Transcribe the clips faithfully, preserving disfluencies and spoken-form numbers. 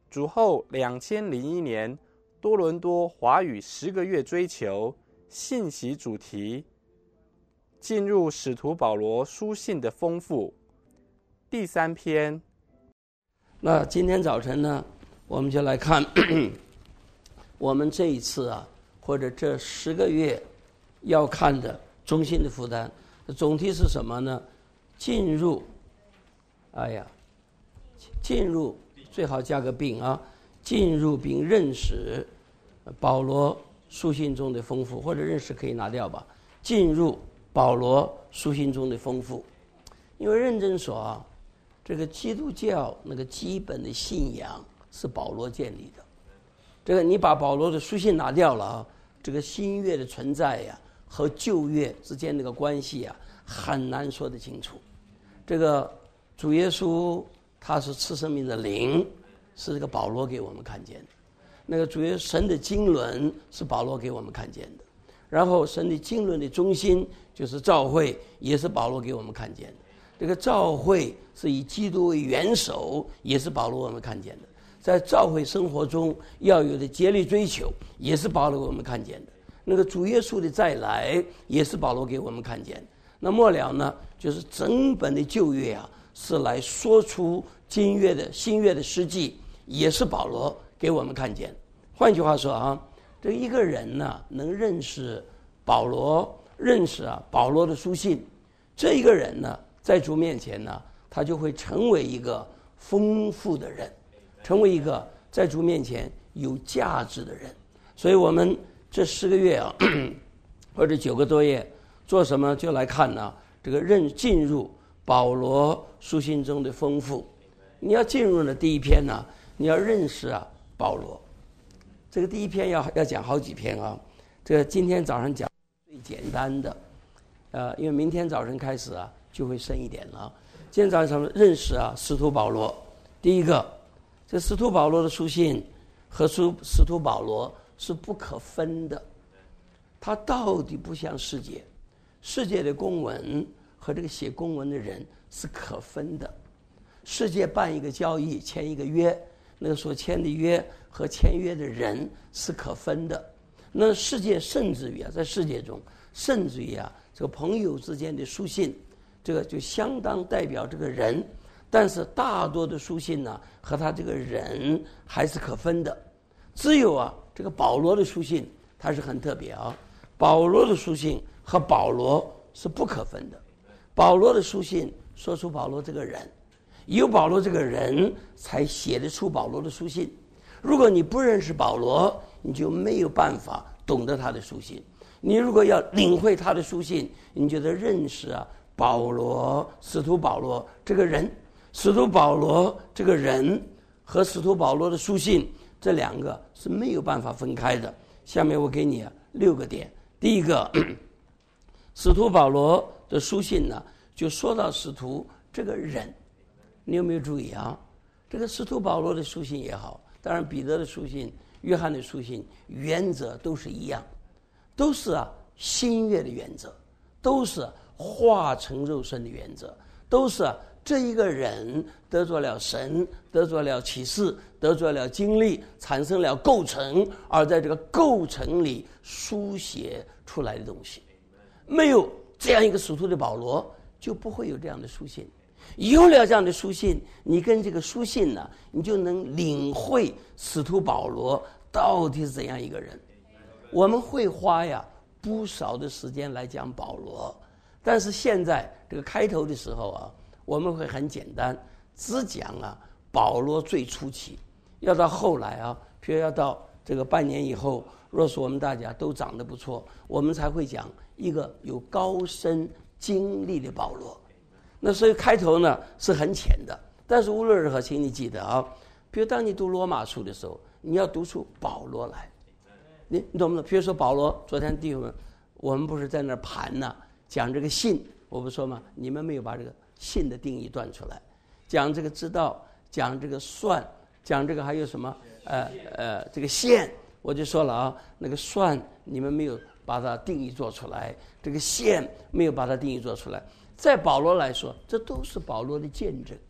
主后两千零一年，多伦多华语十个月追求信息主题，进入使徒保罗书信的丰富。第三篇。 那今天早晨呢，我们就来看我们这一次啊，或者这十个月要看的中心的负担。总题是什么呢？进入，哎呀，进入最好加个并啊，进入并认识保罗书信中的丰富，或者认识可以拿掉吧。进入保罗书信中的丰富，因为认真说啊，这个基督教那个基本的信仰是保罗建立的。这个你把保罗的书信拿掉了啊，这个新约的存在呀、啊、和旧约之间那个关系啊，很难说得清楚。这个主耶稣他是赐生命的灵，是这个保罗给我们看见的。那个主耶稣神的经纶是保罗给我们看见的。然后神的经纶的中心就是教会，也是保罗给我们看见的。这个教会是以基督为元首，也是保罗我们看见的。在教会生活中要有的竭力追求，也是保罗我们看见的。那个主耶稣的再来，也是保罗给我们看见的。那末了呢，就是整本的旧约啊，是来说出新约的新约的实际，也是保罗给我们看见。换句话说啊，这一个人呢，能认识保罗，认识啊保罗的书信，这一个人呢，在主面前呢，他就会成为一个丰富的人，成为一个在主面前有价值的人。所以我们这十个月啊，或者九个多月，做什么就来看呢？这个认进入保罗书信中的丰富。你要进入的第一篇呢，你要认识啊保罗。这个第一篇要要讲好几篇啊。这个今天早上讲最简单的，呃，因为明天早晨开始啊就会深一点了。今天早上认识啊使徒保罗。第一个，这使徒保罗的书信和书使徒保罗是不可分的。他到底不像世界，世界的公文和这个写公文的人是可分的。世界办一个交易，签一个约，那个所签的约和签约的人是可分的。那世界甚至于啊，在世界中，甚至于啊，这个朋友之间的书信，这个就相当代表这个人。但是大多的书信呢，和他这个人还是可分的。只有啊，这个保罗的书信，它是很特别啊。保罗的书信和保罗是不可分的。保罗的书信说出保罗这个人，有保罗这个人才写得出保罗的书信。如果你不认识保罗，你就没有办法懂得他的书信。你如果要领会他的书信，你就得认识啊保罗，使徒保罗这个人。使徒保罗这个人和使徒保罗的书信，这两个是没有办法分开的。下面我给你啊六个点。第一个，使徒保罗的书信呢，就说到使徒这个人。你有没有注意啊？这个使徒保罗的书信也好，当然彼得的书信、约翰的书信，原则都是一样，都是啊新约的原则，都是化成肉身的原则，都是啊这一个人得着了神，得着了启示，得着了经历，产生了构成，而在这个构成里书写出来的东西。没有这样一个使徒的保罗，就不会有这样的书信。有了这样的书信，你跟这个书信呢，你就能领会使徒保罗到底是怎样一个人。我们会花呀不少的时间来讲保罗，但是现在这个开头的时候啊，我们会很简单，只讲啊保罗最初期。要到后来啊，譬如要到这个半年以后，若是我们大家都长得不错，我们才会讲一个有高深经历的保罗。那所以开头呢是很浅的，但是无论如何，请你记得啊，比如当你读罗马书的时候，你要读出保罗来。你你懂不懂？比如说保罗，昨天弟兄们，我们不是在那儿盘呢，讲这个信，我不说吗？你们没有把这个信的定义断出来，讲这个知道，讲这个算，讲这个还有什么呃呃这个线，我就说了啊，那个算你们没有把它定义做出来，这个线没有把它定义做出来。在保罗来说，这都是保罗的见证，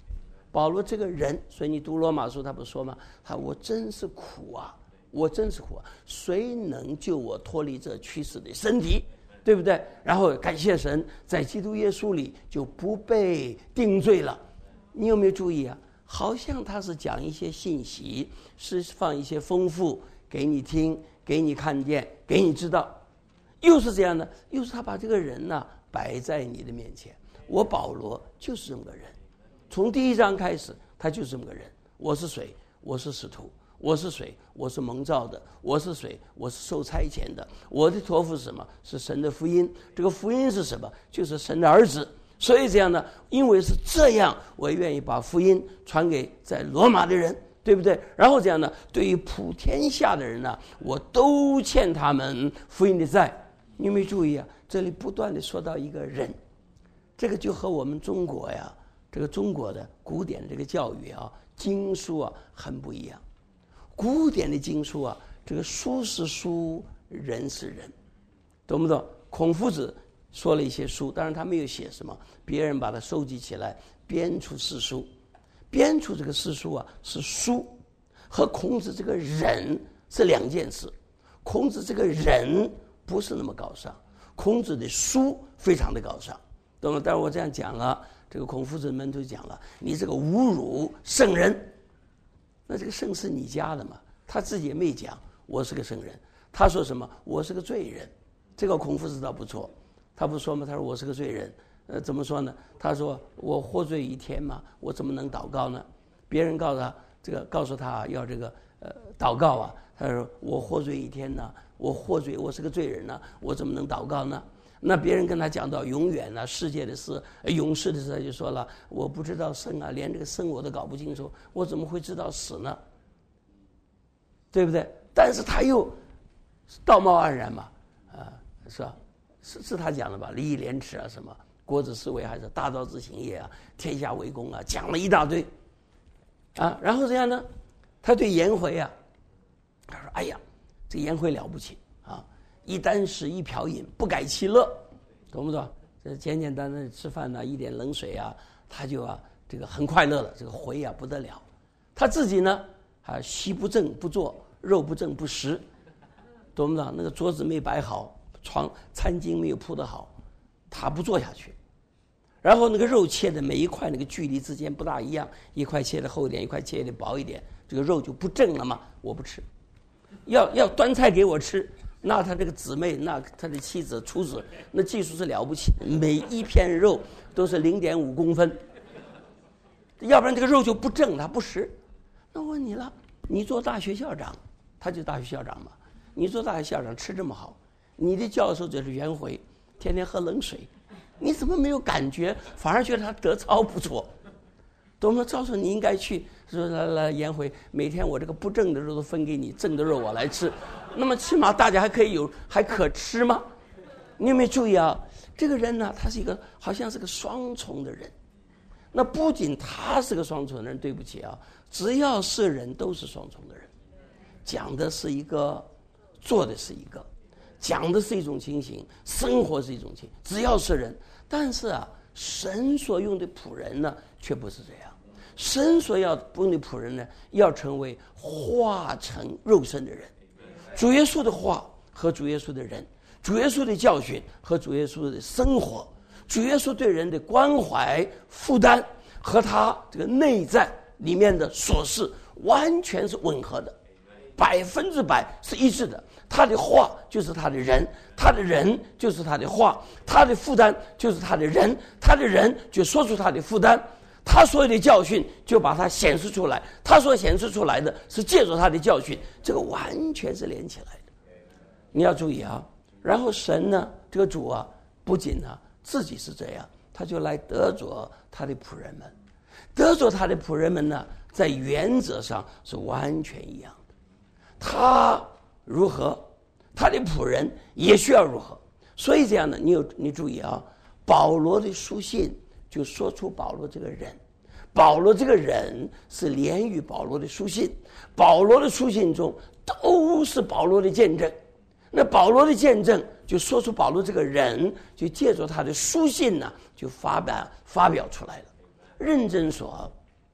保罗这个人，所以你读罗马书他不说吗？他我真是苦啊，我真是苦啊，谁能救我脱离这屈死的身体，对不对？然后感谢神，在基督耶稣里就不被定罪了。你有没有注意啊？好像他是讲一些信息，释放一些丰富给你听，给你看见，给你知道，又是这样的，又是他把这个人呢、啊、摆在你的面前。我保罗就是这么个人，从第一章开始他就是这么个人。我是谁？我是使徒。我是谁？我是蒙召的。我是谁？我是受差遣的。我的托付是什么？是神的福音。这个福音是什么？就是神的儿子。所以这样呢，因为是这样，我愿意把福音传给在罗马的人，对不对？然后这样呢，对于普天下的人呢，我都欠他们福音的债。你有没有注意啊？这里不断的说到一个人，这个就和我们中国呀，这个中国的古典这个教育啊，经书啊很不一样。古典的经书啊，这个书是书，人是人，懂不懂？孔夫子说了一些书，当然他没有写什么，别人把它收集起来编出四书。编出这个四书啊，是书和孔子这个人是两件事。孔子这个人不是那么高尚，孔子的书非常的高尚，懂吗？但是我这样讲了，这个孔夫子门徒讲了，你这个侮辱圣人。那这个圣是你家的嘛？他自己也没讲我是个圣人，他说什么？我是个罪人。这个孔夫子倒不错，他不说吗？他说我是个罪人。呃，怎么说呢？他说我获罪一天嘛，我怎么能祷告呢？别人告诉他这个，告诉他要这个呃祷告啊，他说我获罪一天呢，我获罪，我是个罪人呢，我怎么能祷告呢？那别人跟他讲到永远啊，世界的事、永世的事，他就说了，我不知道生啊，连这个生我都搞不清楚，我怎么会知道死呢？对不对？但是他又道貌岸然嘛，啊，是吧？是是他讲的吧？礼义廉耻啊，什么国之四维还是大道之行也啊，天下为公啊，讲了一大堆，啊，然后这样呢，他对颜回啊，他说：“哎呀，这颜回了不起啊！一箪食一瓢饮，不改其乐，懂不懂？这简简单单的吃饭呢、啊，一点冷水啊，他就啊这个很快乐了。这个回啊不得了，他自己呢啊席不正不坐，肉不正不食，懂不懂？那个桌子没摆好，床餐巾没有铺得好，他不坐下去。然后那个肉切的每一块那个距离之间不大一样，一块切的厚一点，一块切的薄一点，这个肉就不正了嘛，我不吃。要要端菜给我吃。”那他这个姊妹，那他的妻子、厨子，那技术是了不起，每一片肉都是零点五公分，要不然这个肉就不正，他不食。那我问你了，你做大学校长，他就大学校长嘛，你做大学校长吃这么好，你的教授就是颜回，天天喝冷水，你怎么没有感觉，反而觉得他德操不错？懂吗？照说你应该去说来来颜回，每天我这个不正的肉都分给你，正的肉我来吃。那么起码大家还可以有还可吃吗？你有没有注意啊？这个人呢，他是一个好像是个双重的人。那不仅他是个双重的人，对不起啊，只要是人都是双重的人。讲的是一个，做的是一个，讲的是一种情形，生活是一种情形，只要是人。但是啊，神所用的仆人呢，却不是这样。神所要用的仆人呢，要成为化成肉身的人。主耶稣的话和主耶稣的人，主耶稣的教训和主耶稣的生活，主耶稣对人的关怀负担和他这个内在里面的琐事完全是吻合的，百分之百是一致的。他的话就是他的人，他的人就是他的话，他的负担就是他的人，他的人就说出他的负担，他所有的教训就把它显示出来，他所显示出来的是借助他的教训，这个完全是连起来的。你要注意啊。然后神呢，这个主啊，不仅呢自己是这样，他就来得着他的仆人们，得着他的仆人们呢，在原则上是完全一样的。他如何，他的仆人也需要如何。所以这样的，你有你注意啊，保罗的书信就说出保罗这个人，保罗这个人是连于保罗的书信，保罗的书信中都是保罗的见证。那保罗的见证就说出保罗这个人，就借助他的书信呢，就发表发表出来了。认真说，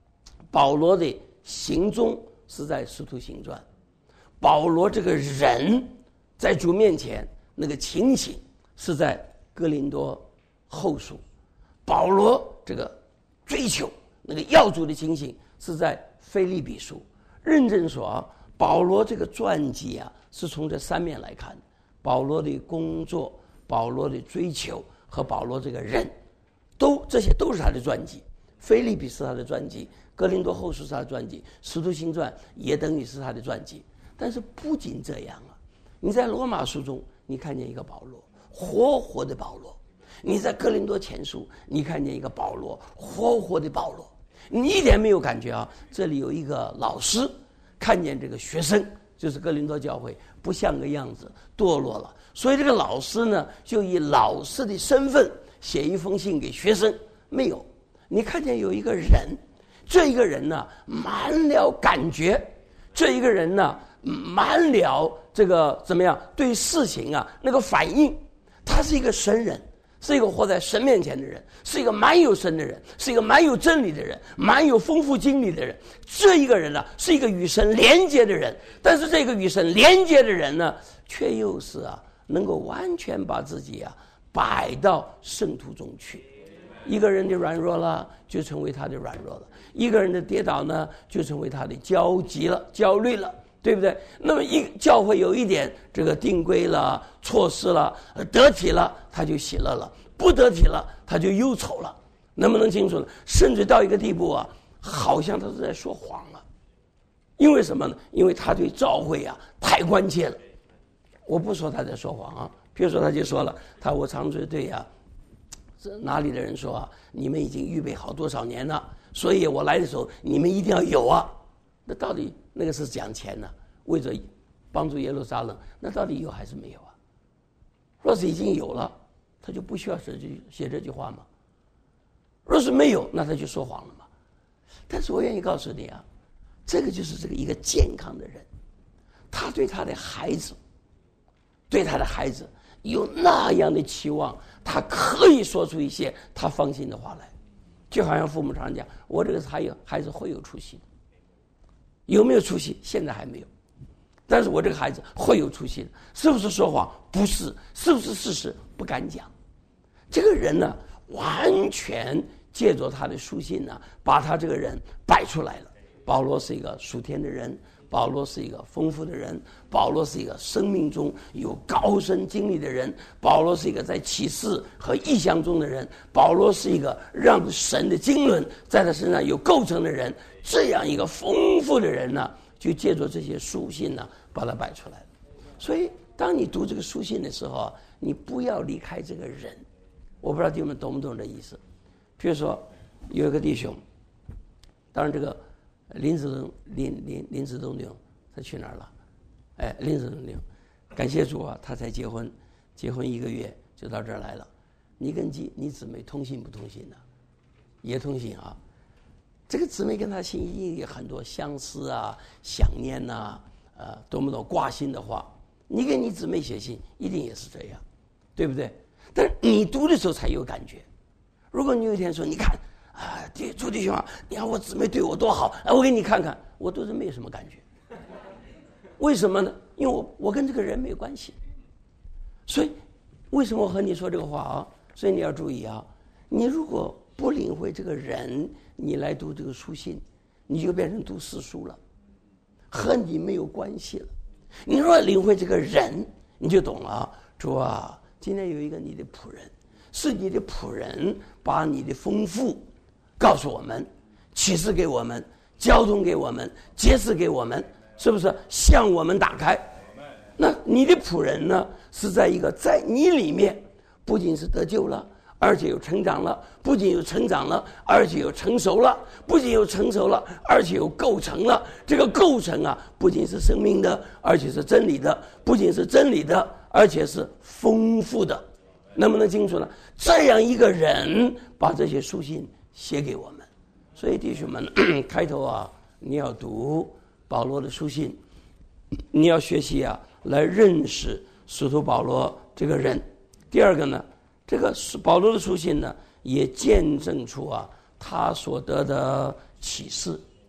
保罗的行踪是在使徒行传，保罗这个人在主面前那个情形是在哥林多后书，保罗这个追求那个要主的情形是在腓立比书。认真说啊，保罗这个传记啊，是从这三面来看，保罗的工作、保罗的追求和保罗这个人，都这些都是他的传记。腓立比是他的传记，哥林多后书是他的传记，使徒行传也等于是他的传记。但是不仅这样啊，你在罗马书中你看见一个保罗，活活的保罗；你在哥林多前书你看见一个保罗，活活的保罗。你一点没有感觉啊，这里有一个老师看见这个学生，就是哥林多教会不像个样子，堕落了，所以这个老师呢就以老师的身份写一封信给学生。没有，你看见有一个人，这一个人呢满了感觉，这一个人呢满了这个怎么样对事情啊那个反应，他是一个神人，是一个活在神面前的人，是一个蛮有神的人，是一个蛮有真理的人，蛮有丰富经历的人。这一个人呢是一个与神连接的人，但是这个与神连接的人呢却又是啊能够完全把自己啊摆到圣徒中去。一个人的软弱了就成为他的软弱了，一个人的跌倒呢就成为他的焦急了、焦虑了，对不对？那么一教会有一点这个定规了、措施了、得体了，他就喜乐了；不得体了，他就忧愁了。能不能清楚呢？甚至到一个地步啊，好像他是在说谎了。因为什么呢？因为他对教会啊太关切了。我不说他在说谎啊，比如说他就说了，他我常追对呀、啊。哪里的人说啊，你们已经预备好多少年了，所以我来的时候你们一定要有啊。那到底那个是讲钱呢、啊？为着帮助耶路撒冷，那到底有还是没有啊？若是已经有了，他就不需要写这写这句话嘛。若是没有，那他就说谎了嘛。但是我愿意告诉你啊，这个就是这个一个健康的人，他对他的孩子，对他的孩子有那样的期望，他可以说出一些他放心的话来。就好像父母常讲，我这个孩子孩子会有出息的，有没有出息现在还没有，但是我这个孩子会有出息的。是不是说谎？不是。是不是事实？不敢讲。这个人呢完全借着他的书信呢把他这个人摆出来了。保罗是一个属天的人，保罗是一个丰富的人，保罗是一个生命中有高深经历的人，保罗是一个在启示和异象中的人，保罗是一个让神的经纶在他身上有构成的人。这样一个丰富的人呢，就借着这些书信呢把它摆出来了。所以当你读这个书信的时候，你不要离开这个人。我不知道弟兄们懂不懂这意思。比如说有一个弟兄，当然这个林子东林林林子东弟兄他去哪儿了？哎，林子东弟兄，感谢主啊，他才结婚，结婚一个月就到这儿来了。你跟姊你姊妹通信不通信呢？也通信啊。这个姊妹跟他心意有很多相似啊、想念呐、啊，呃，懂不懂挂心的话？你给你姊妹写信，一定也是这样，对不对？但是你读的时候才有感觉。如果你有一天说，你看啊，朱弟兄啊，你看我姊妹对我多好，啊，我给你看看，我都是没有什么感觉。为什么呢？因为我我跟这个人没有关系。所以，为什么我和你说这个话啊？所以你要注意啊，你如果不领会这个人，你来读这个书信，你就变成读诗书了，和你没有关系了。你若领会这个人，你就懂了啊。主啊，今天有一个你的仆人，是你的仆人把你的丰富告诉我们，启示给我们，交通给我们，揭示给我们，是不是向我们打开？那你的仆人呢，是在一个在你里面不仅是得救了，而且有成长了，不仅有成长了，而且有成熟了，不仅有成熟了，而且有构成了。这个构成啊，不仅是生命的，而且是真理的，不仅是真理的，而且是丰富的。能不能清楚呢？这样一个人把这些书信写给我们。所以弟兄们，开头啊，你要读保罗的书信，你要学习啊，来认识使徒保罗这个人。第二个呢，这个保罗的书信呢，也见证出啊他所得的启示。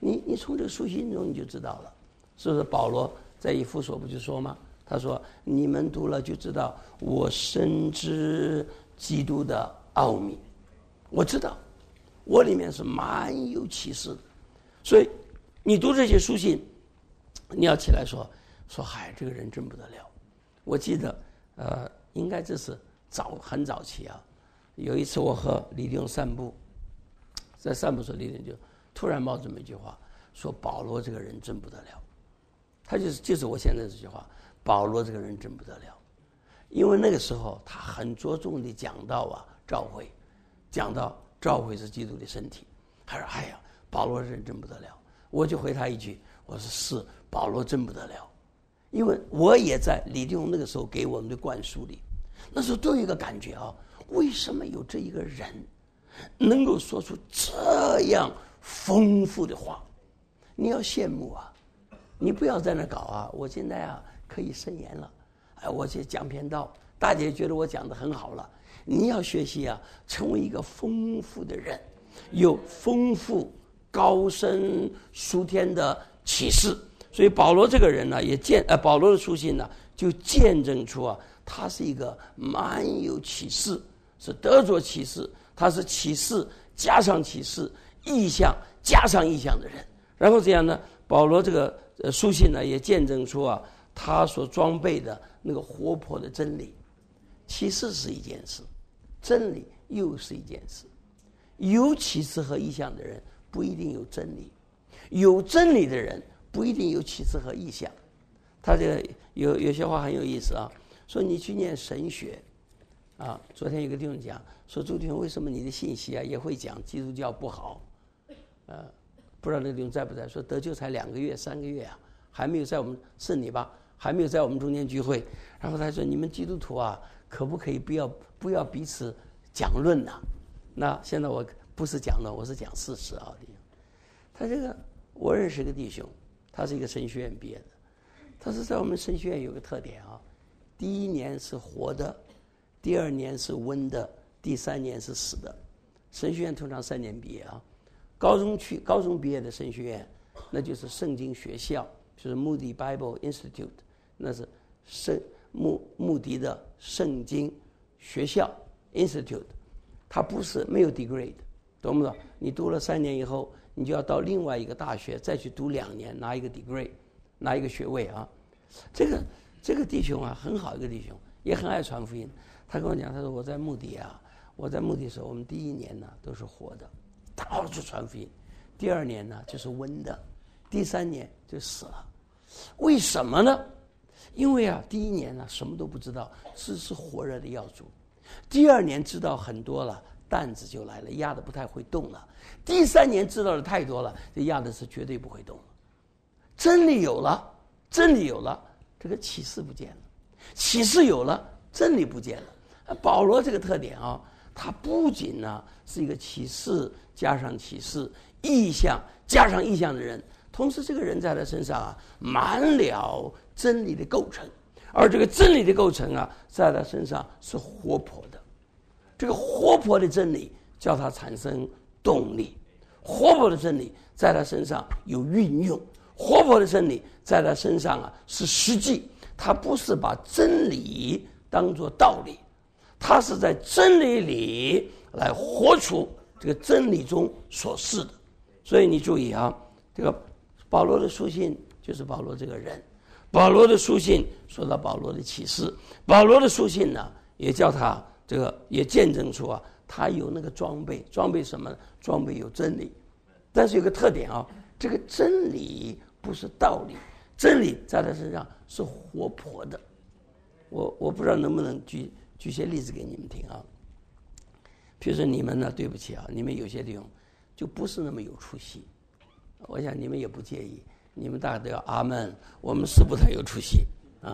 你你从这个书信中你就知道了，是不是？保罗在以弗所不就说吗？他说：“你们读了就知道，我深知基督的奥秘。我知道，我里面是蛮有启示的。所以你读这些书信，你要起来说说，嗨，这个人真不得了。”我记得，呃，应该这是早很早期啊。有一次我和李弟兄散步，在散步时候，李弟兄就突然冒这么一句话，说保罗这个人真不得了。他就是就是我现在这句话，保罗这个人真不得了。因为那个时候他很着重地讲到啊教会，讲到教会是基督的身体。他说：“哎呀，保罗这人真不得了。”我就回他一句，我说：“是，保罗真不得了。”因为我也在李弟兄那个时候给我们的灌输里，那时候都有一个感觉啊，为什么有这一个人能够说出这样丰富的话？你要羡慕啊，你不要在那搞啊！我现在啊可以申言了，哎，我去讲篇道，大家觉得我讲得很好了。你要学习啊，成为一个丰富的人，有丰富高深殊天的启示。所以保罗这个人呢，也见呃，保罗的书信呢，就见证出啊，他是一个蛮有启示，是得着启示，他是启示加上启示，意象加上意象的人。然后这样呢，保罗这个呃书信呢，也见证出啊，他所装备的那个活泼的真理。启示是一件事，真理又是一件事。有启示和意象的人不一定有真理，有真理的人不一定有启示和意象。他这个有有些话很有意思啊，说你去念神学啊，昨天有个弟兄讲说，周弟兄为什么你的信息啊也会讲基督教不好？呃，不知道那个弟兄在不在？说得救才两个月三个月啊，还没有在我们是你吧？还没有在我们中间聚会。然后他说，你们基督徒啊，可不可以不要不要彼此讲论呐、啊？那现在我不是讲的，我是讲事实啊。他这个我认识一个弟兄。他是一个神学院毕业的，他是在我们神学院有个特点啊，第一年是活的，第二年是温的，第三年是死的。神学院通常三年毕业啊，高中去高中毕业的神学院，那就是圣经学校，就是 Moody Bible Institute， 那是圣穆穆迪的圣经学校 Institute， 它不是没有 degree 的，懂不懂？你读了三年以后，你就要到另外一个大学再去读两年，拿一个 degree， 拿一个学位啊。这个这个弟兄啊，很好一个弟兄，也很爱传福音。他跟我讲，他说我在穆迪啊，我在穆迪的时候，我们第一年呢都是活的，到处传福音；第二年呢就是温的，第三年就死了。为什么呢？因为啊，第一年呢什么都不知道，只是火热的要主；第二年知道很多了，担子就来了，压的不太会动了。第三年知道的太多了，这压的是绝对不会动了。真理有了，真理有了，这个启示不见了；启示有了，真理不见了。保罗这个特点啊，他不仅呢是一个启示加上启示，意象加上意象的人，同时这个人在他身上啊满了真理的构成，而这个真理的构成啊，在他身上是活泼的。这个活泼的真理叫他产生动力，活泼的真理在他身上有运用，活泼的真理在他身上啊是实际。他不是把真理当作道理，他是在真理里来活出这个真理中所示的。所以你注意啊，这个保罗的书信就是保罗这个人，保罗的书信说到保罗的启示，保罗的书信呢也叫他这个也见证出啊，他有那个装备，装备什么呢？装备有真理，但是有个特点啊，这个真理不是道理，真理在他身上是活泼的。我我不知道能不能举举些例子给你们听啊。比如说你们呢，对不起啊，你们有些地方就不是那么有出息，我想你们也不介意，你们大家都要阿门，我们是不太有出息啊。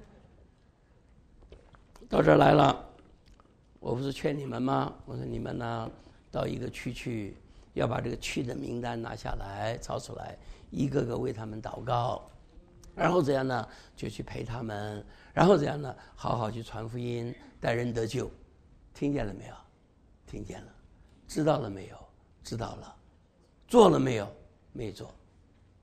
到这儿来了，我不是劝你们吗？我说你们呢，到一个区去，要把这个区的名单拿下来，抄出来，一个个为他们祷告，然后这样呢，就去陪他们，然后这样呢，好好去传福音，带人得救。听见了没有？听见了。知道了没有？知道了。做了没有？没做。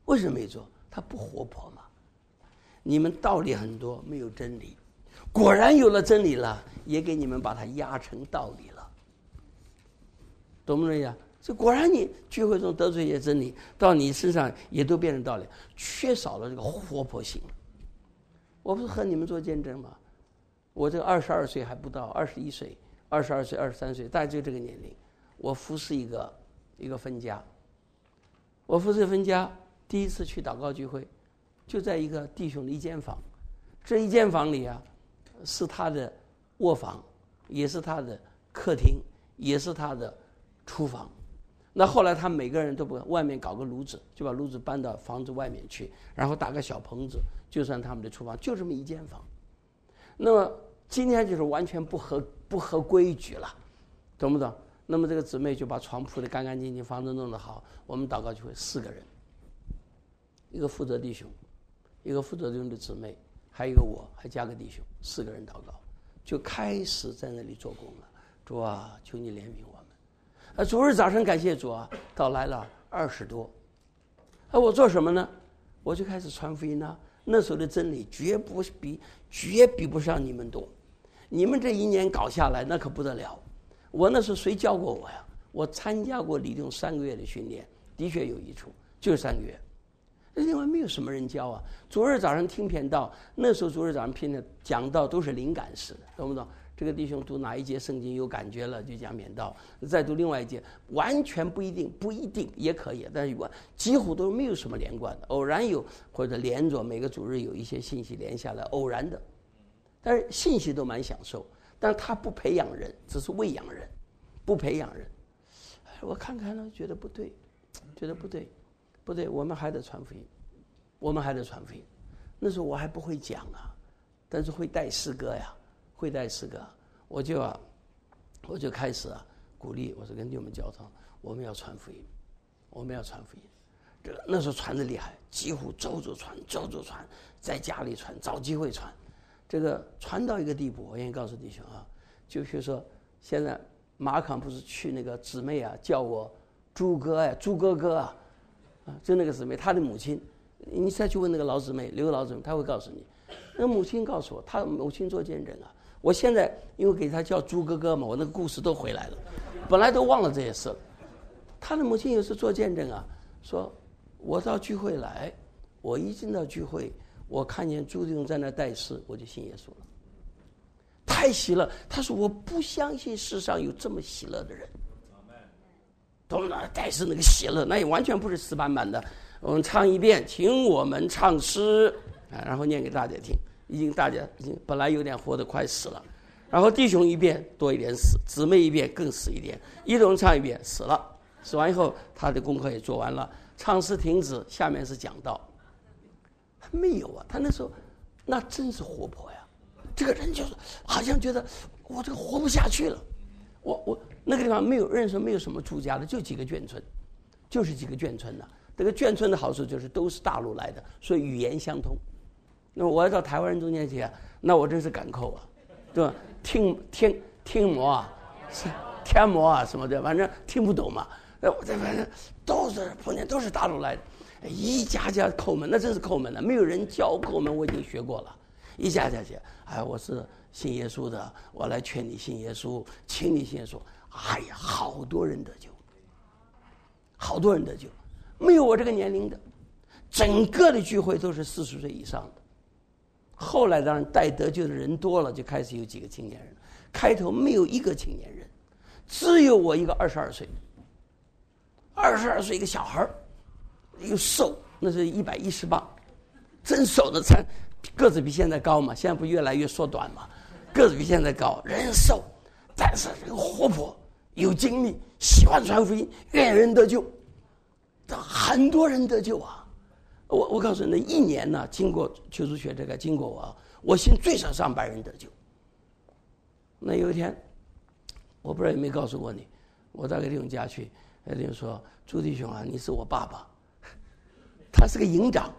为什么没做？他不活泼嘛。你们道理很多，没有真理。果然有了真理了，也给你们把它压成道理了，懂不懂呀？这果然你聚会中得罪一些真理，到你身上也都变成道理，缺少了这个活泼性。我不是和你们做见证吗？我这个二十二岁还不到，二十一岁、二十二岁、二十三岁，大概就这个年龄，我服侍一个一个分家。我服侍分家，第一次去祷告聚会，就在一个弟兄的一间房，这一间房里啊，是他的卧房，也是他的客厅，也是他的厨房。那后来他每个人都不外面搞个炉子，就把炉子搬到房子外面去，然后打个小棚子，就算他们的厨房，就这么一间房。那么今天就是完全不合不合规矩了，懂不懂？那么这个姊妹就把床铺得干干净净，房子弄得好。我们祷告聚会四个人，一个负责弟兄，一个负责弟兄的姊妹，还有一个我，还加个弟兄，四个人祷告，就开始在那里做工了。主啊，求你怜悯我们。啊，主日早晨感谢主啊，到来了二十多。啊，我做什么呢？我就开始传福音啊。那时候的真理绝不比绝比不上你们多，你们这一年搞下来那可不得了。我那时候谁教过我呀？我参加过李定三个月的训练，的确有益处，就是三个月。另外没有什么人教啊。主日早上听篇道，那时候主日早上听的讲道都是灵感式的，懂不懂？这个弟兄读哪一节圣经有感觉了就讲免道，再读另外一节，完全不一定，不一定也可以，但是几乎都没有什么连贯的，偶然有或者连着每个主日有一些信息连下来，偶然的，但是信息都蛮享受，但是他不培养人，只是喂养人，不培养人。我看看呢，觉得不对，觉得不对，不对，我们还得传福音，我们还得传福音。那时候我还不会讲啊，但是会带诗歌呀。会带诗歌，我就啊，我就开始啊鼓励，我说跟你们交通，我们要传福音，我们要传福音。这个那时候传的厉害，几乎周周传，周周传，在家里传，找机会传。这个传到一个地步，我愿意告诉弟兄啊，就比如说现在马康不是去那个姊妹啊，叫我朱哥呀、啊，朱哥哥啊，啊，就那个姊妹，她的母亲，你再去问那个老姊妹，刘老姊妹，她会告诉你，那母亲告诉我，她母亲做见证啊。我现在因为给他叫朱哥哥嘛，我那个故事都回来了，本来都忘了这些事了。他的母亲有时做见证啊，说我到聚会来，我一进到聚会，我看见朱弟兄在那带诗，我就信耶稣了，太喜乐。他说我不相信世上有这么喜乐的人，懂不懂？带诗那个喜乐，那也完全不是死板板的。我们唱一遍，请我们唱诗，啊，然后念给大家听。已经大家已经本来有点活得快死了，然后弟兄一遍多一点死，姊妹一遍更死一点，一同唱一遍死了，死完以后他的功课也做完了，唱诗停止，下面是讲道。没有啊，他那时候那真是活泼呀，这个人就是好像觉得我这个活不下去了。我我那个地方没有认识没有什么住家的，就几个眷村，就是几个眷村的。这个眷村的好处就是都是大陆来的，所以语言相通。那我要到台湾人中间去啊，那我真是赶扣啊，对吧？听听听魔啊，天魔啊什么的，反正听不懂嘛。我这反正都是碰见都是大陆来的，一家家叩门，那真是叩门了，没有人教叩门，我已经学过了。一家家去，哎，我是信耶稣的，我来劝你信耶稣，请你信耶稣。哎呀，好多人得救，好多人得救，没有我这个年龄的，整个的聚会都是四十岁以上的。后来当然带得救的人多了，就开始有几个青年人。开头没有一个青年人，只有我一个二十二岁，二十二岁一个小孩又瘦，那是一百一十磅，真瘦的，才个子比现在高嘛，现在不越来越缩短嘛，个子比现在高，人瘦，但是活泼，有精力，喜欢传福音，愿人得救，很多人得救啊。我我告诉你，那一年呢，经过求主学这个，经过我，我信最少上百人得救。那有一天，我不知道有没有告诉过你，我到个弟兄家去，那弟兄说：“朱弟兄啊，你是我爸爸。”他是个营长，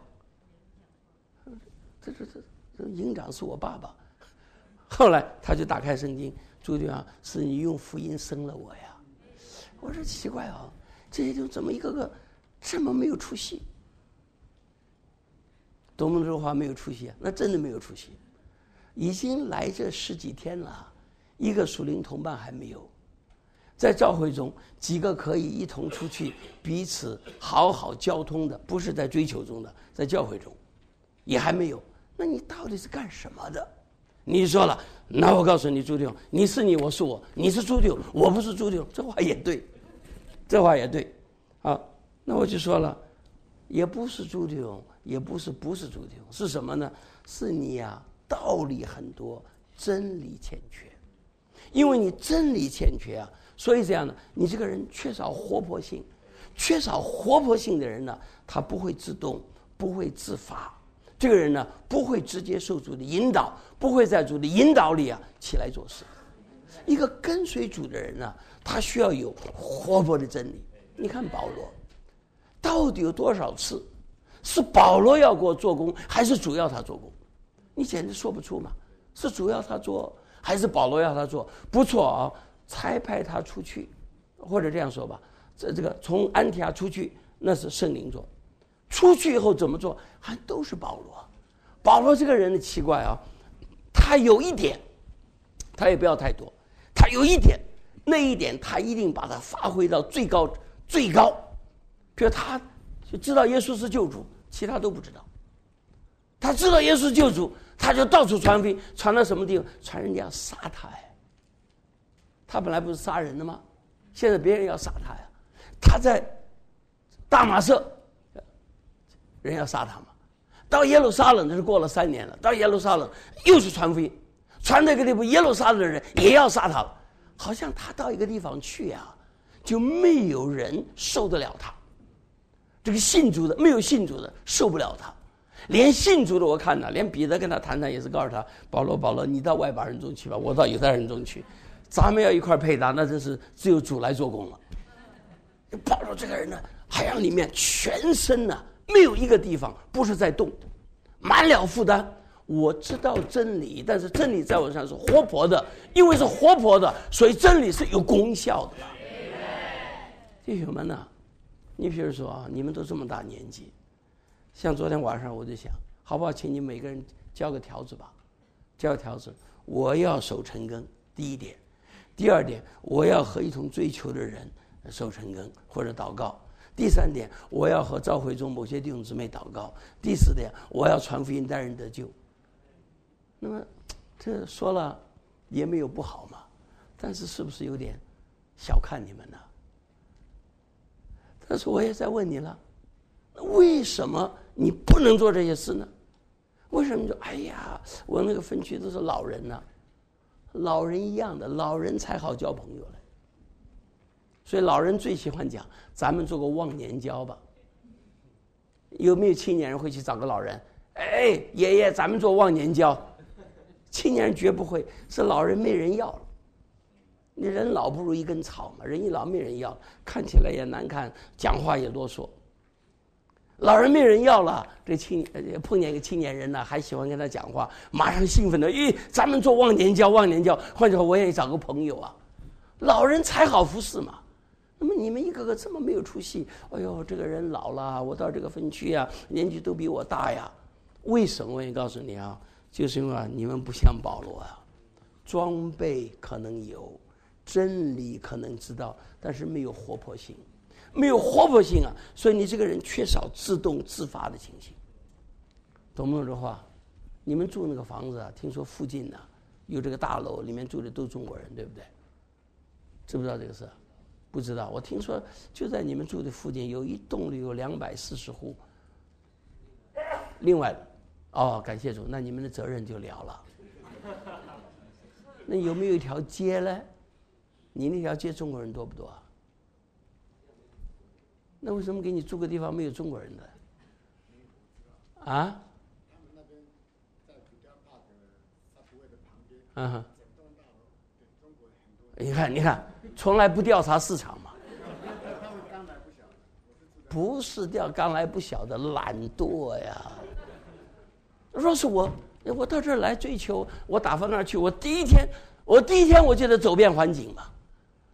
这这这这营长是我爸爸。后来他就打开圣经，朱弟兄啊，是你用福音生了我呀。我说奇怪啊，这些弟兄怎么一个个这么没有出息？ 懂不懂这话？没有出息啊，那真的没有出息。已经来这十几天了，一个属灵同伴还没有。在教会中，几个可以一同出去彼此好好交通的，不是在追求中的，在教会中也还没有。那你到底是干什么的？你说了，那我告诉你，朱弟兄，你是你，我是我，你是朱弟兄，我不是朱弟兄，这话也对，这话也对。啊，那我就说了，也不是朱弟兄，也不是不是朱弟兄，是什么呢？是你呀、啊，道理很多，真理欠缺。因为你真理欠缺啊，所以这样的，你这个人缺少活泼性，缺少活泼性的人呢，他不会自动，不会自发。这个人呢，不会直接受主的引导，不会在主的引导里啊起来做事。一个跟随主的人呢，他需要有活泼的真理。你看保罗，到底有多少次是保罗要给我做工，还是主要他做工？你简直说不出嘛，是主要他做，还是保罗要他做？不错啊，才派他出去，或者这样说吧，这这个从安提阿出去，那是圣灵做。出去以后怎么做，还都是保罗。保罗这个人的奇怪啊，他有一点，他也不要太多，他有一点，那一点他一定把它发挥到最高最高。比如他就知道耶稣是救主，其他都不知道。他知道耶稣救主，他就到处传福音，传到什么地方？传人家要杀他呀。他本来不是杀人的吗？现在别人要杀他呀。他在大马色，人要杀他嘛。到耶路撒冷，这是过了三年了。到耶路撒冷又是传福音，传到一个地步，耶路撒冷的人也要杀他了。好像他到一个地方去啊，就没有人受得了他。这个信主的没有信主的受不了他，连信主的我看呢，连彼得跟他谈谈也是告诉他，保罗保罗，你到外邦人中去吧，我到犹太人中去，咱们要一块配搭，那真是只有主来做工了。保罗这个人呢，海洋里面全身呢、啊、没有一个地方不是在动的，满了负担。我知道真理，但是真理在我身上是活泼的，因为是活泼的，所以真理是有功效的。弟兄们呢、啊，你比如说啊，你们都这么大年纪，像昨天晚上我就想，好不好，请你每个人交个条子吧，交个条子，我要守陈更，第一点；第二点，我要和一同追求的人守陈更或者祷告；第三点，我要和教会中某些弟兄姊妹祷告；第四点，我要传福音带人得救。那么这说了也没有不好嘛，但是是不是有点小看你们呢？但是我也在问你了，为什么你不能做这些事呢？为什么就哎呀，我那个分区都是老人呢、啊？老人一样的，老人才好交朋友了。所以老人最喜欢讲，咱们做个忘年交吧。有没有青年人会去找个老人？哎，爷爷，咱们做忘年交。青年人绝不会，是老人没人要了。你人老不如一根草嘛，人一老没人要，看起来也难看，讲话也啰嗦。老人没人要了，这青碰见一个青年人呢，还喜欢跟他讲话，马上兴奋的，咦，咱们做忘年交，忘年交。换句话，我也找个朋友啊。老人才好服侍嘛。那么你们一个个这么没有出息，哎呦，这个人老了，我到这个分区啊，年纪都比我大呀。为什么？我也告诉你啊，就是因为、啊、你们不像保罗啊，装备可能有。真理可能知道，但是没有活泼性，没有活泼性啊，所以你这个人缺少自动自发的情形，懂不懂这话？你们住那个房子啊，听说附近呢、啊、有这个大楼，里面住的都中国人，对不对？知不知道这个事？不知道。我听说就在你们住的附近，有一栋里有两百四十户。另外，哦，感谢主，那你们的责任就了了。那有没有一条街呢？你那条街中国人多不多啊？那为什么给你住个地方没有中国人的？啊？嗯，你看，你看，从来不调查市场嘛。不是调刚来不晓得，懒惰呀。若是我，我到这儿来追求，我打发那儿去，我第一天，我第一天我就得走遍环境嘛。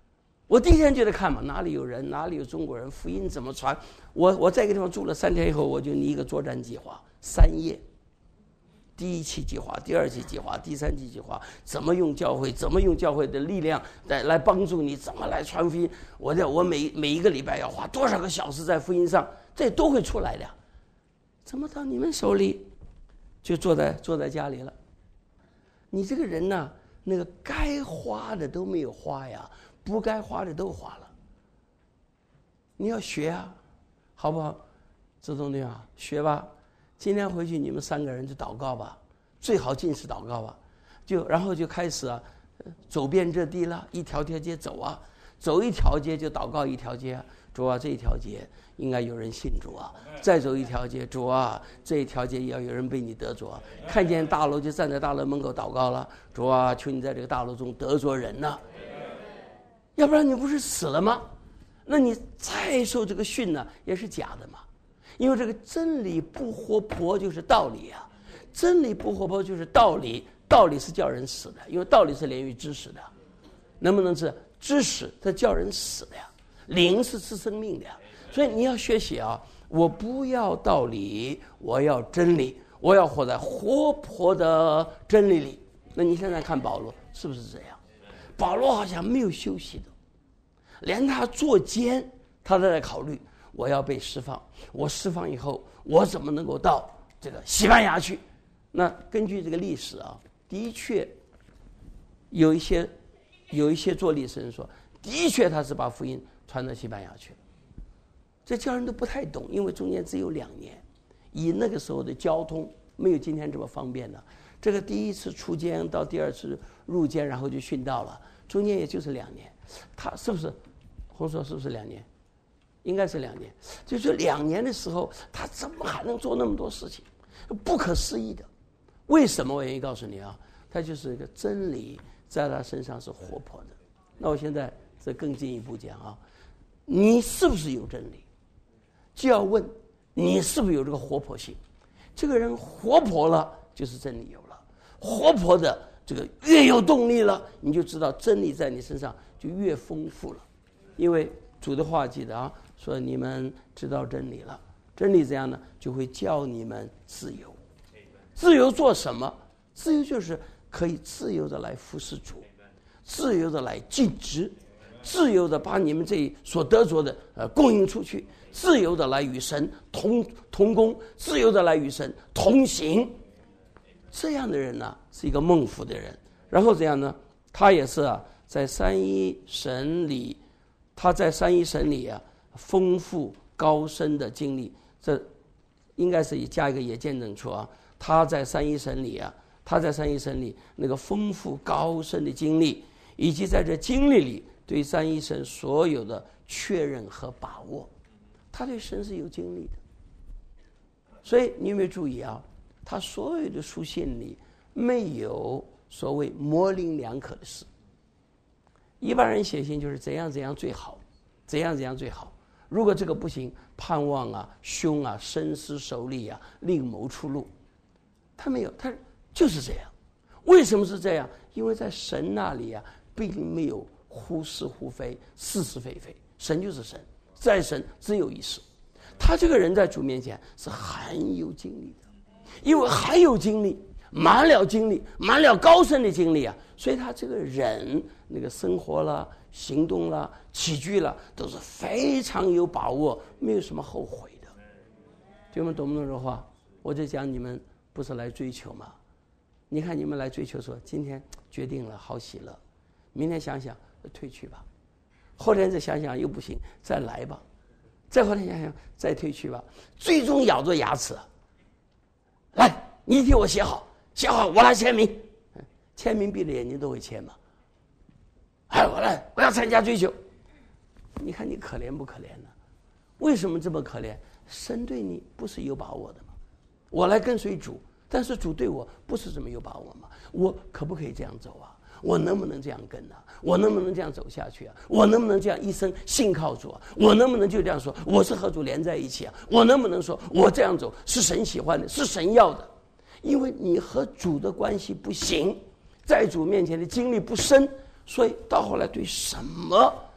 我第一天就在看嘛，哪里有人，哪里有中国人，福音怎么传？我我在一个地方住了三天以后，我就拟一个作战计划，三页。第一期计划，第二期计划，第三期计划，怎么用教会，怎么用教会的力量来来帮助你，怎么来传福音？我的我每每一个礼拜要花多少个小时在福音上，这都会出来的。怎么到你们手里，就坐在坐在家里了？你这个人呢，那个该花的都没有花呀，不该花的都花了。你要学啊，好不好？自动对啊，学吧。今天回去你们三个人就祷告吧，最好尽是祷告吧，就然后就开始啊，走遍这地了，一条条街走啊，走一条街就祷告一条街，主啊这一条街应该有人信主啊，再走一条街，主啊这一条街要有人被你得着，看见大楼就站在大楼门口祷告了，主啊求你在这个大楼中得着人呢，要不然你不是死了吗？那你再受这个训呢也是假的嘛。因为这个真理不活泼就是道理啊，真理不活泼就是道理，道理是叫人死的，因为道理是连于知识的，能不能是知识它叫人死的呀？灵是吃生命的呀，所以你要学习啊，我不要道理，我要真理，我要活在活泼的真理里。那你现在看保罗是不是这样？保罗好像没有休息的，连他坐监他都在考虑，我要被释放，我释放以后我怎么能够到这个西班牙去？那根据这个历史啊，的确有一些有一些做历史人说，的确他是把福音传到西班牙去了。这叫人都不太懂，因为中间只有两年，以那个时候的交通没有今天这么方便的。这个第一次出监到第二次入监，然后就殉道了，中间也就是两年。他是不是红说是不是两年？应该是两年。就是两年的时候，他怎么还能做那么多事情？不可思议的。为什么？我愿意告诉你啊，他就是一个真理在他身上是活泼的。那我现在再更进一步讲啊，你是不是有真理？就要问你是不是有这个活泼性。这个人活泼了，就是真理有了。活泼的这个越有动力了，你就知道真理在你身上就越丰富了。因为主的话记得啊，说你们知道真理了，真理这样呢，就会叫你们自由。自由做什么？自由就是可以自由的来服侍主，自由的来尽职，自由的把你们这所得着的呃供应出去，自由的来与神同同工，自由的来与神同行。这样的人呢、啊，是一个蒙福的人。然后这样呢，他也是啊，在三一神里，他在三一神里啊，丰富高深的经历。这应该是加一个也见证处啊，他在三一神里啊，他在三一神里那个丰富高深的经历，以及在这经历里对三一神所有的确认和把握，他对神是有经历的。所以你有没有注意啊？他所有的书信里没有所谓模棱两可的事。一般人写信就是怎样怎样最好，怎样怎样最好。如果这个不行，盼望啊、凶啊、深思熟虑啊、另谋出路。他没有，他就是这样。为什么是这样？因为在神那里啊，并没有忽是忽非、是是非非。神就是神，在神只有一事。他这个人在主面前是很有经历的，因为很有经历，满了经历，满了高深的经历啊，所以他这个人那个生活了、行动了、起居了，都是非常有把握，没有什么后悔的。弟兄们懂不懂这话？我就讲你们不是来追求吗？你看你们来追求说，今天决定了，好喜乐，明天想想退去吧，后天再想想又不行，再来吧，再后天想想再退去吧，最终咬着牙齿，来，你替我写好，写好我来签名，签名闭着眼睛都会签嘛。哎，我来，我要参加追求。你看你可怜不可怜呢？为什么这么可怜？神对你不是有把握的吗？我来跟随主，但是主对我不是这么有把握吗？我可不可以这样走啊？我能不能这样跟啊？我能不能这样走下去啊？我能不能这样一生信靠主啊？我能不能就这样说我是和主连在一起啊？我能不能说我这样走是神喜欢的，是神要的？因为你和主的关系不行，在主面前的经历不深，所以到后来对什么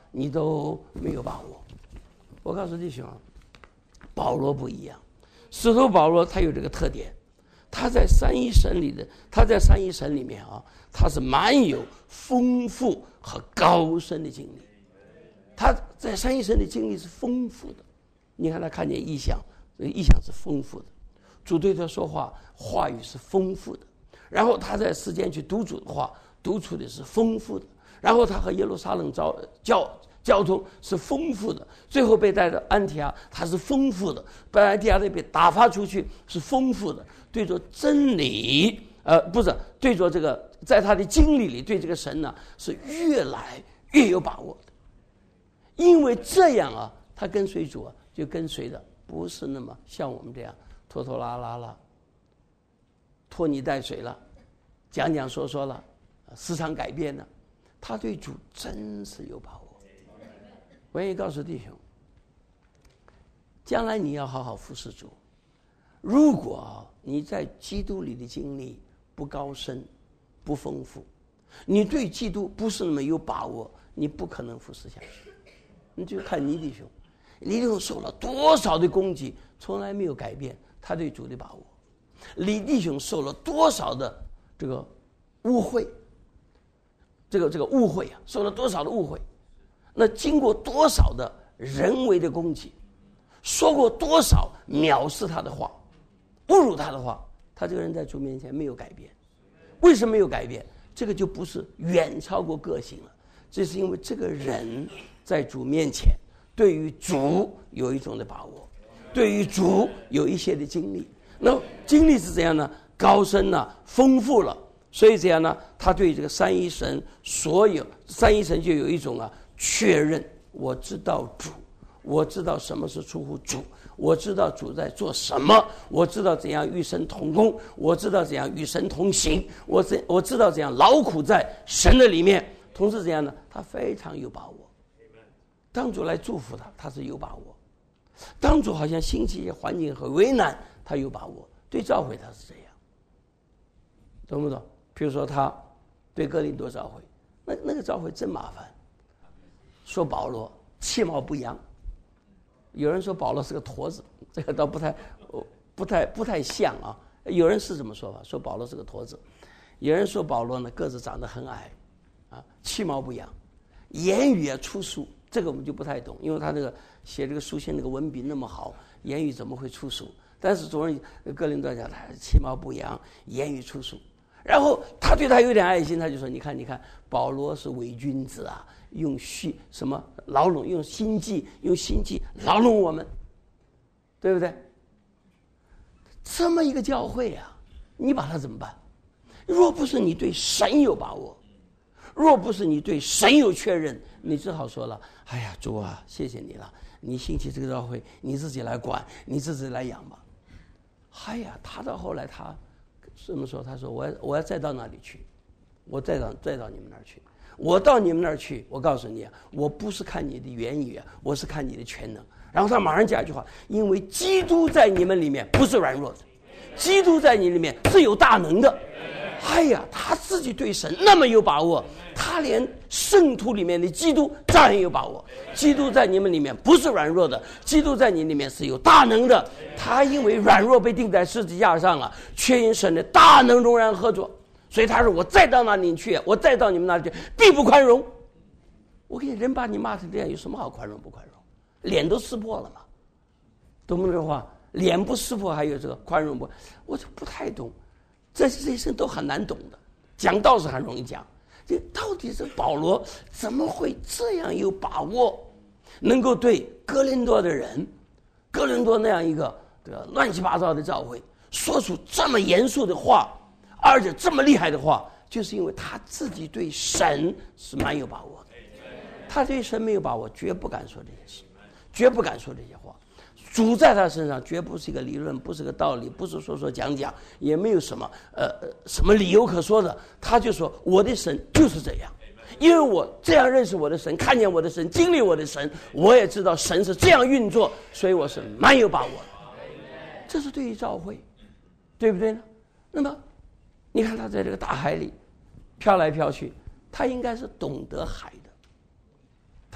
你都没有把握。我告诉弟兄，保罗不一样，使徒保罗他有这个特点，他在三一神里的，他在三一神里面啊，他是蛮有丰富和高深的经历。他在三一神的经历是丰富的，你看他看见异象，异象是丰富的，主对他说话，话语是丰富的，然后他在世间去读主的话，读出的是丰富的，然后他和耶路撒冷交交交通是丰富的，最后被带到安提阿，他是丰富的，被安提阿的被打发出去是丰富的，对着真理，呃，不是对着这个，在他的经历里对这个神呢是越来越有把握的，因为这样啊，他跟随主啊，就跟随的不是那么像我们这样拖拖拉拉了，拖泥带水了，讲讲说说了，时常改变了，他对主真是有把握。我愿意告诉弟兄，将来你要好好服侍主。如果你在基督里的经历不高深、不丰富，你对基督不是那么有把握，你不可能服侍下去。你就看倪弟兄，倪弟兄受了多少的攻击，从来没有改变他对主的把握。李弟兄受了多少的这个误会，这个这个误会啊，受了多少的误会。那经过多少的人为的攻击，说过多少藐视他的话，侮辱他的话，他这个人在主面前没有改变。为什么没有改变？这个就不是远超过个性了，这是因为这个人在主面前对于主有一种的把握，对于主有一些的经历。那经历是怎样呢？高深了，丰富了。所以这样呢，他对这个三一神所有三一神就有一种啊确认，我知道主，我知道什么是出乎主，我知道主在做什么，我知道怎样与神同工，我知道怎样与神同行，我知我知道怎样劳苦在神的里面。同时怎样呢？他非常有把握。当主来祝福他，他是有把握；当主好像兴起一些环境和为难，他有把握。对教会他是这样，懂不懂？比如说他对哥林多教会，那那个教会真麻烦。说保罗其貌不扬，有人说保罗是个驼子，这个倒不太不太不太像啊。有人是这么说法，说保罗是个驼子；有人说保罗呢个子长得很矮，啊，其貌不扬，言语也粗俗。这个我们就不太懂，因为他那个写这个书信那个文笔那么好，言语怎么会粗俗？但是总是哥林多讲他其貌不扬，言语粗俗。然后他对他有点爱心，他就说：“你看，你看，保罗是伪君子啊，用虚什么牢笼，用心计，用心计牢笼我们，对不对？这么一个教会啊，你把它怎么办？若不是你对神有把握，若不是你对神有确认，你只好说了：哎呀，主啊，谢谢你了，你兴起这个教会，你自己来管，你自己来养吧。哎呀，他到后来他。”这么说，他说我要我要再到那里去，我再到再到你们那儿去，我到你们那儿去，我告诉你啊，我不是看你的言语啊，我是看你的全能。然后他马上讲一句话，因为基督在你们里面不是软弱的，基督在你里面是有大能的。哎呀，他自己对神那么有把握，他连圣徒里面的基督照样有把握。基督在你们里面不是软弱的，基督在你里面是有大能的。他因为软弱被钉在十字架上了，却因神的大能荣然合作。所以他说：“我再到那里去，我再到你们那里去，必不宽容。”我跟你人把你骂成这样，有什么好宽容不宽容？脸都撕破了嘛，懂不懂这话？脸不撕破还有这个宽容不？我就不太懂。这这一生都很难懂的，讲道是很容易讲，这到底是保罗怎么会这样有把握，能够对哥林多的人，哥林多那样一个这个乱七八糟的教会说出这么严肃的话，而且这么厉害的话，就是因为他自己对神是蛮有把握的。他对神没有把握，绝不敢说这些事，绝不敢说这些话。主在他身上绝不是一个理论，不是个道理，不是说说讲讲，也没有什么呃什么理由可说的。他就说我的神就是这样，因为我这样认识我的神，看见我的神，经历我的神，我也知道神是这样运作，所以我是蛮有把握的。这是对于教会，对不对呢？那么你看他在这个大海里飘来飘去，他应该是懂得海的，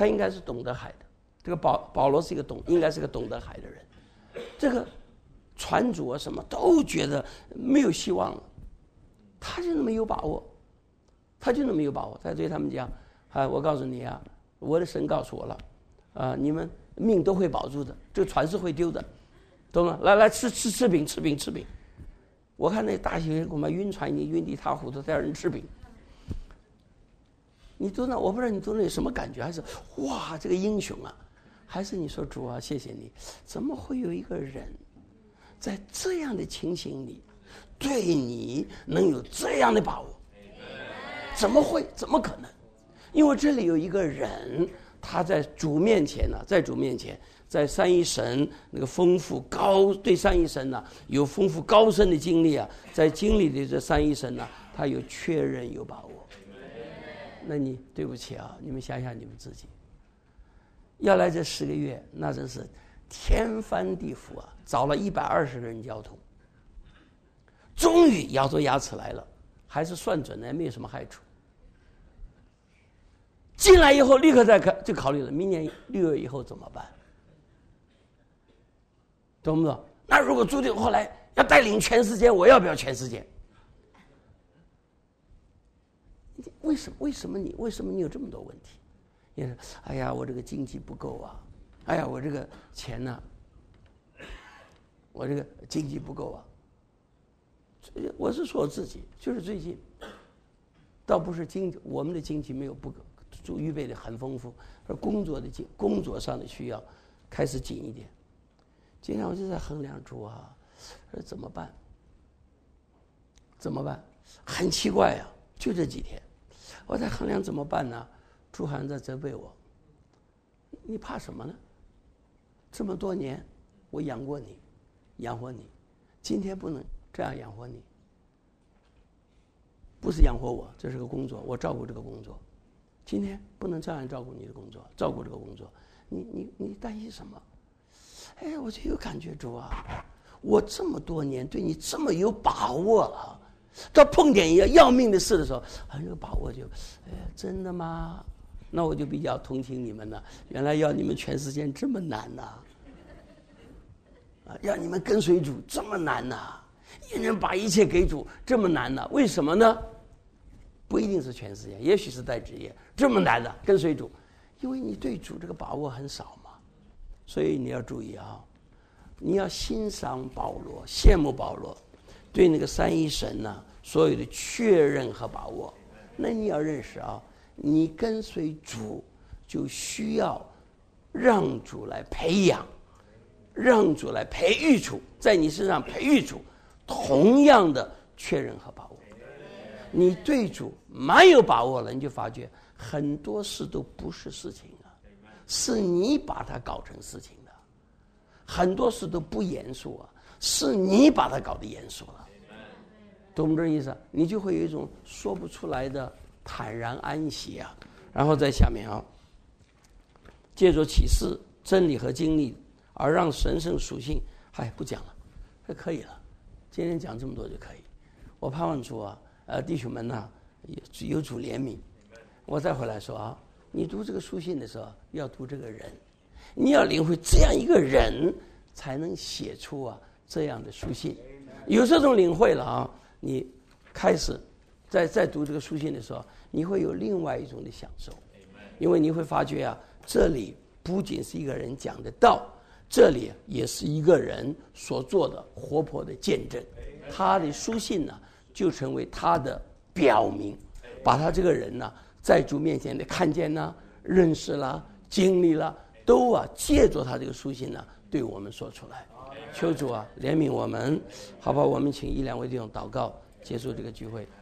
他应该是懂得海的。这个保保罗是一个懂，应该是个懂得海的人。这个船主啊，什么都觉得没有希望了，他就那么有把握，他就那么有把握。他对他们讲啊，我告诉你啊，我的神告诉我了，啊，你们命都会保住的，这个船是会丢的，懂吗？来来吃吃吃饼，吃饼吃饼。我看那大型恐怕晕船已经晕得一塌糊涂，再让人吃饼。你读那，我不知道你读那有什么感觉，还是哇，这个英雄啊，还是你说主啊，谢谢你，怎么会有一个人在这样的情形里，对你能有这样的把握？怎么会？怎么可能？因为这里有一个人，他在主面前呢、啊，在主面前，在三一神那个丰富高对三一神呢、啊、有丰富高深的经历啊，在经历的这三一神呢、啊，他有确认有把握。那你对不起啊，你们想想你们自己，要来这十个月，那真是天翻地覆啊！找了一百二十个人交通，终于咬着牙齿来了，还是算准了，没有什么害处。进来以后，立刻再考就考虑了，明年六月以后怎么办？懂不懂？那如果注定后来要带领全世界，我要不要全世界？为什么？为什么你？为什么你有这么多问题？也是，哎呀，我这个经济不够啊，哎呀，我这个钱呢、啊，我这个经济不够啊。我是说我自己，就是最近，倒不是经济，我们的经济没有不够，就预备的很丰富，而工作的经工作上的需要开始紧一点。今天我就在衡量主啊，说怎么办？怎么办？很奇怪呀、啊，就这几天。我在衡量怎么办呢？主好像在责备我。你怕什么呢？这么多年，我养过你，养活你，今天不能这样养活你。不是养活我，这是个工作，我照顾这个工作。今天不能这样照顾你的工作，照顾这个工作，你你你担心什么？哎，我就有感觉，主啊，我这么多年对你这么有把握了。到碰点一个要命的事的时候，很有把握就，哎，真的吗？那我就比较同情你们了。原来要你们全世界这么难呐、啊，啊，要你们跟随主这么难呐、啊，一人把一切给主这么难呐、啊？为什么呢？不一定是全世界，也许是在职业这么难的、啊、跟随主，因为你对主这个把握很少嘛。所以你要注意啊，你要欣赏保罗，羡慕保罗。对那个三一神呢、啊，所有的确认和把握，那你要认识啊，你跟随主就需要让主来培养，让主来培育出在你身上培育出同样的确认和把握。你对主蛮有把握了，你就发觉很多事都不是事情啊，是你把它搞成事情的。很多事都不严肃啊，是你把它搞得严肃了。懂不懂这意思？你就会有一种说不出来的坦然安息啊。然后在下面啊，借着启示、真理和经历，而让神圣属性，嗨，不讲了，这可以了。今天讲这么多就可以。我盼望主啊，呃，弟兄们呐、啊，有主怜悯。我再回来说啊，你读这个书信的时候，要读这个人，你要领会这样一个人，才能写出啊这样的书信。有这种领会了啊。你开始在在读这个书信的时候，你会有另外一种的享受，因为你会发觉啊，这里不仅是一个人讲的道，这里也是一个人所做的活泼的见证。他的书信呢，就成为他的表明，把他这个人呢，在主面前的看见呢、认识了、经历了，都啊借着他这个书信呢，对我们说出来。求主啊怜悯我们，好吧，我们请一两位弟兄祷告，结束这个聚会。